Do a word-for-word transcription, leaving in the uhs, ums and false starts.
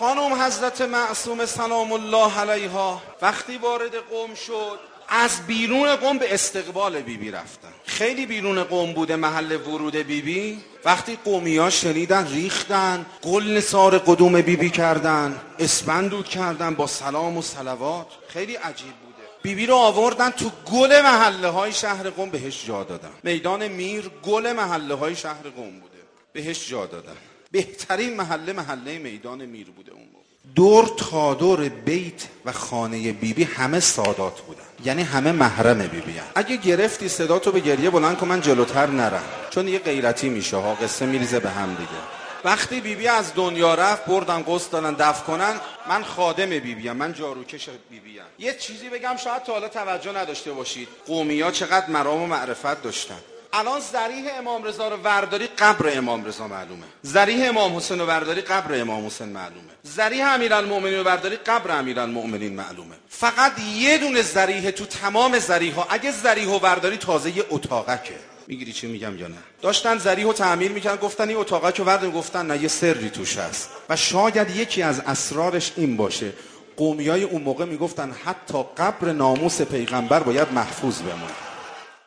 خانم حضرت معصومه سلام الله علیها وقتی وارد قوم شد، از بیرون قوم به استقبال بیبی رفتن. خیلی بیرون قوم بوده محل ورود بیبی. وقتی قومی ها شنیدن ریختن، قل نثار قدوم بیبی کردن، اسپندود کردن با سلام و صلوات. خیلی عجیب بوده. بیبی رو آوردن تو گل محله های شهر قوم، بهش جا دادن. میدان میر گل محله های شهر قوم بوده، بهش جا دادن. بهترین محله محله میدان میر بوده اون موقع. دور تا دور بیت و خانه بیبی همه سادات بودن، یعنی همه محرم بیبی هن. اگه گرفتی صداتو به گریه بلند کن، من جلوتر نرم، چون یه غیرتی میشه ها، قصه میریزه به هم دیگه. وقتی بیبی از دنیا رفت بردن غسل دادن دفن کنن. من خادم بیبی ام، من جاروکش بیبی ام. یه چیزی بگم شاید تا حالا توجه نداشته باشید، قومی‌ها چقدر مرام و معرفت داشتن. الان ذریح امام رضا رو ورداری، قبر امام رضا معلومه. ذریح امام حسین رو ورداری، قبر امام حسین معلومه. ذریح امیرالمومنین رو ورداری، قبر امیرالمومنین معلومه. فقط یه دونه ذریح تو تمام ذریح‌ها، اگه ذریح رو ورداری تازه یه اتاقکه. میگیری چی میگم یا نه؟ داشتن ذریح رو تعمیر میکردن، گفتن این اتاقک رو ورداری، گفتن نه، یه سری توش هست و شاید یکی از اسرارش این باشه. قومیای اون موقع میگفتن حتی قبر ناموس پیغمبر باید محفوظ بمونه.